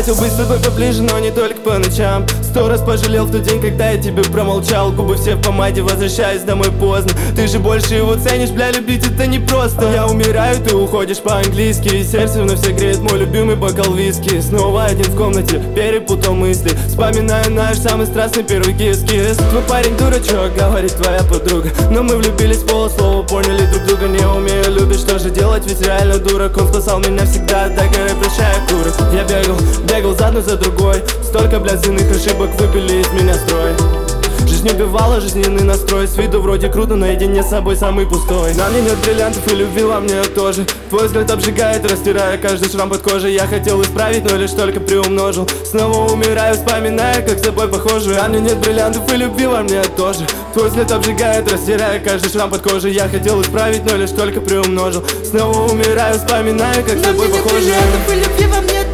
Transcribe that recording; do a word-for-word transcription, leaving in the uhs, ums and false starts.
хотел быть с тобой поближе, но не только по ночам. Сто раз пожалел в тот день, когда я тебе промолчал. Губы все в помаде, возвращаюсь домой поздно. Ты же больше его ценишь, бля, любить это не просто. Я умираю, ты уходишь по-английски, и сердце вновь согреет мой любимый бокал виски. Снова один в комнате, перепутал мысли. Вспоминаю наш самый страстный первый кис-кис. Твой парень дурачок, говорит твоя подруга, но мы влюбились в полуслова, поняли друг друга. Не умею любить, что же делать, ведь реально дурак. Он спасал меня всегда, так и прощай, курок. Я бегал, бегал за одной, за другой. Столько, блядь, земных ошибок выбили из меня строй. Жизнь убивала, жизненный настрой. С виду вроде круто, наедине с собой самый пустой. На мне нет бриллиантов и любви во мне тоже. Твой взгляд обжигает, растирая каждый шрам под кожей. Я хотел исправить, но лишь только приумножил. Снова умираю, вспоминая, как с тобой похожи. На мне нет бриллиантов и любви во мне тоже. Твой взгляд обжигает, растирая каждый шрам под кожей. Я хотел исправить, но лишь только приумножил. Снова умираю, вспоминая, как с тобой похожи. На мне нет бриллиантов и любви во мне